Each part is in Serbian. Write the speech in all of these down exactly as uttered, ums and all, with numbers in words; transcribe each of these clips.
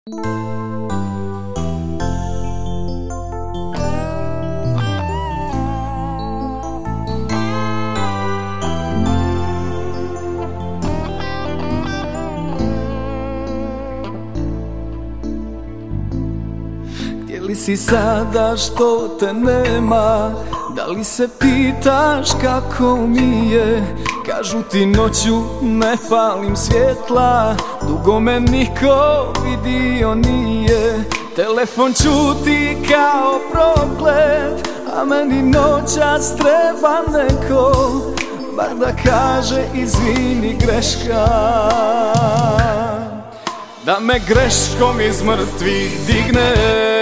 Gdje li si sada što te nema? Da li se pitaš kako mi je? Kažu ti noću ne palim svjetla, dugo me niko vidio nije. Telefon čuti kao proklet, a meni noćas treba neko, bar da kaže izvini greška. Da me greškom iz mrtvih digne,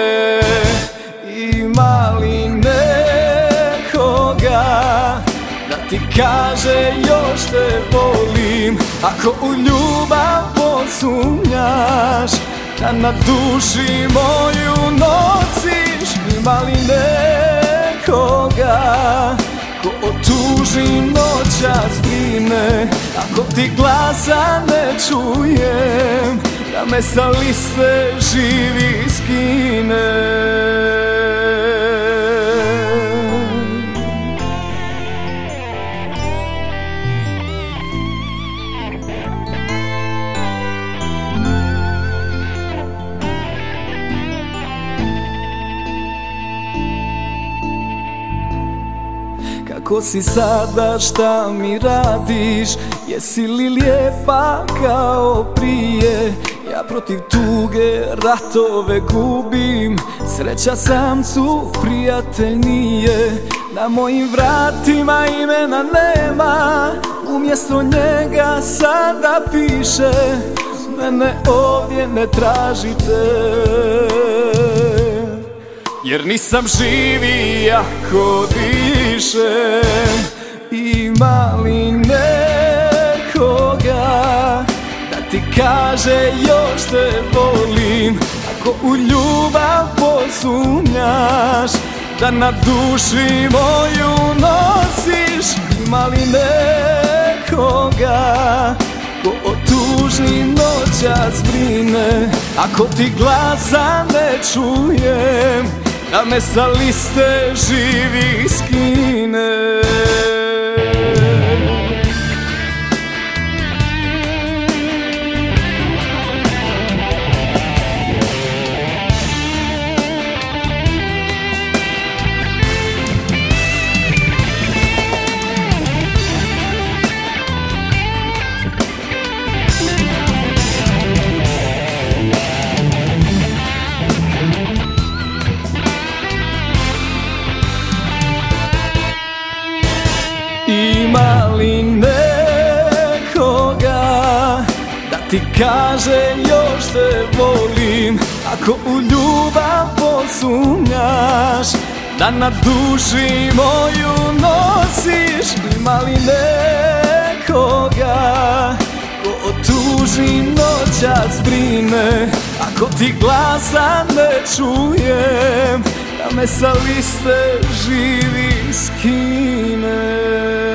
ima li nekoga da ti kaže još te volim? Ako u ljubav posumnjaš, da na duši moju nosiš. Ima li nekoga ko otuži noćas brine? Ako ti glasa ne čujem, da me sa liste živi skine. Kako si sada, šta mi radiš? Jesi li lijepa kao prije? Ja protiv tuge ratove gubim, sreća samcu prijatelj nije. Na mojim vratima imena nema, umjesto njega sada piše mene ovdje ne tražite. Jer nisam živi ako dišem. Ima li nekoga da ti kaže još te volim? Ako u ljubav posumnjaš, da na duši moju nosiš. Ima li nekoga ko otuži noćas brine? Ako ti glasa ne čujem, da me sa liste živi skine. Ima li nekoga da ti kaže još te volim? Ako u ljubav posumnjaš, da na duši moju nosiš. Ima li nekoga ko otuži noćas brine? Ako ti glasa ne čujem, da me sa liste živi skine.